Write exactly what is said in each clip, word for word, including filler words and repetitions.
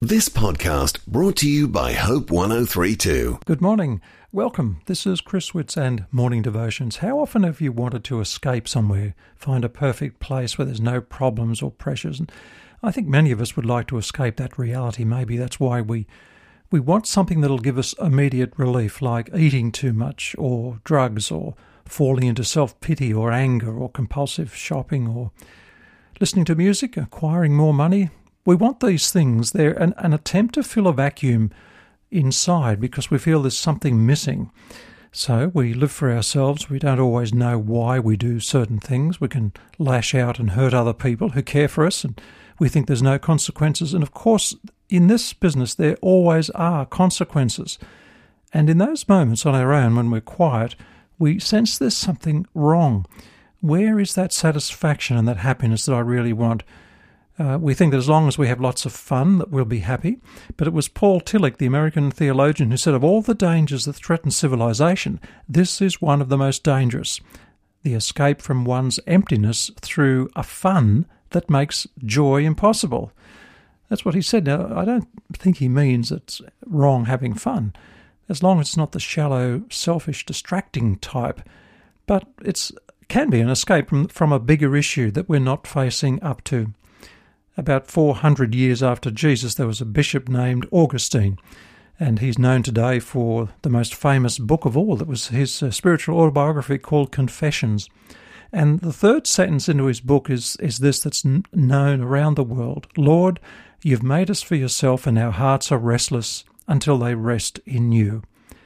This podcast brought to you by Hope one oh three two. Good morning. Welcome. This is Chris Witts and Morning Devotions. How often have you wanted to escape somewhere, find a perfect place where there's no problems or pressures? And I think many of us would like to escape that reality. Maybe that's why we we want something that'll give us immediate relief, like eating too much or drugs or falling into self-pity or anger or compulsive shopping or listening to music, acquiring more money. We want these things. They're an, an attempt to fill a vacuum inside because we feel there's something missing. So we live for ourselves. We don't always know why we do certain things. We can lash out and hurt other people who care for us, and we think there's no consequences. And of course, in this business, there always are consequences. And in those moments on our own, when we're quiet, we sense there's something wrong. Where is that satisfaction and that happiness that I really want? Uh, we think that as long as we have lots of fun, that we'll be happy. But it was Paul Tillich, the American theologian, who said of all the dangers that threaten civilization, this is one of the most dangerous: the escape from one's emptiness through a fun that makes joy impossible. That's what he said. Now, I don't think he means it's wrong having fun, as long as it's not the shallow, selfish, distracting type. But it can be an escape from, from a bigger issue that we're not facing up to. About four hundred years after Jesus, there was a bishop named Augustine, and he's known today for the most famous book of all. That was his uh, spiritual autobiography called Confessions. And the third sentence into his book is, is this that's n- known around the world: Lord, you've made us for yourself, and our hearts are restless until they rest in you.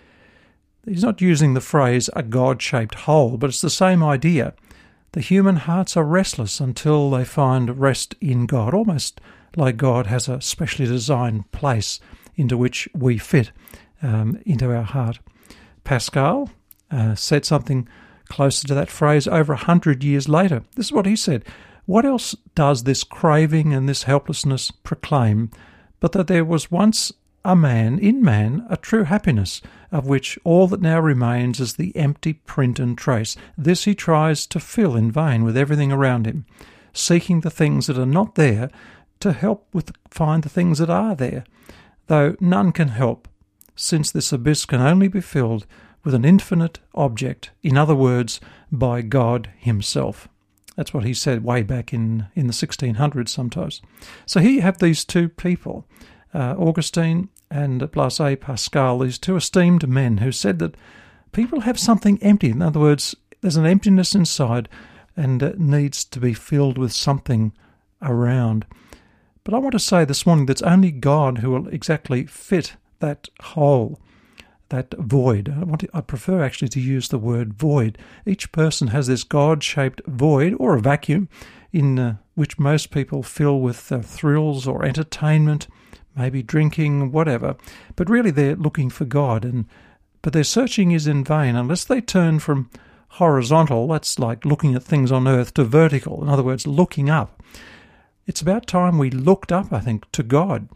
He's not using the phrase a God-shaped hole, but it's the same idea. The human hearts are restless until they find rest in God, almost like God has a specially designed place into which we fit um, into our heart. Pascal uh, said something closer to that phrase over a hundred years later. This is what he said: "What else does this craving and this helplessness proclaim but that there was once a man, in man, a true happiness, of which all that now remains is the empty print and trace. This he tries to fill in vain with everything around him, seeking the things that are not there to help with find the things that are there, though none can help, since this abyss can only be filled with an infinite object, in other words, by God himself." That's what he said way back in, in the sixteen hundreds sometimes. So here you have these two people, uh, Augustine and Blaise Pascal, these two esteemed men who said that people have something empty. In other words, there's an emptiness inside and it needs to be filled with something around. But I want to say this morning that's only God who will exactly fit that hole, that void. I, want to, I prefer actually to use the word void. Each person has this God-shaped void or a vacuum in uh, which most people fill with uh, thrills or entertainment, maybe drinking, whatever. But really they're looking for God, and but their searching is in vain unless they turn from horizontal, that's like looking at things on earth, to vertical, in other words, looking up. It's about time we looked up, I think, to God.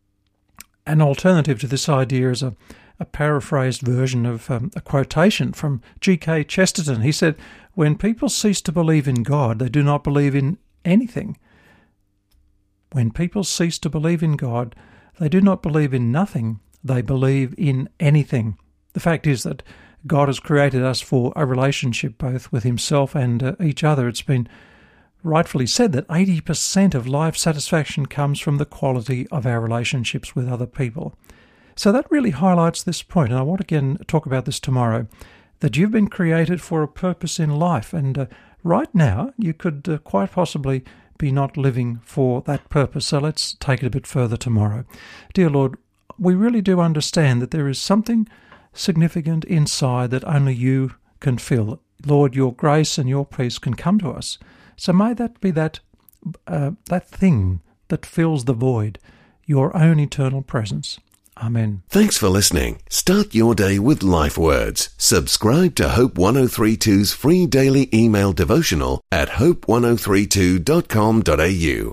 An alternative to this idea is a, a paraphrased version of um, a quotation from G K Chesterton. He said, "When people cease to believe in God, they do not believe in anything. When people cease to believe in God, they do not believe in nothing, they believe in anything." The fact is that God has created us for a relationship both with himself and uh, each other. It's been rightfully said that eighty percent of life satisfaction comes from the quality of our relationships with other people. So that really highlights this point, and I want to again talk about this tomorrow, that you've been created for a purpose in life, and uh, right now you could uh, quite possibly be not living for that purpose. So let's take it a bit further tomorrow. Dear Lord, we really do understand that there is something significant inside that only you can fill. Lord, your grace and your peace can come to us. So may that be that uh, that thing that fills the void, your own eternal presence. Amen. Thanks for listening. Start your day with Life Words. Subscribe to Hope one oh three two's free daily email devotional at hope one oh three two dot com dot a u.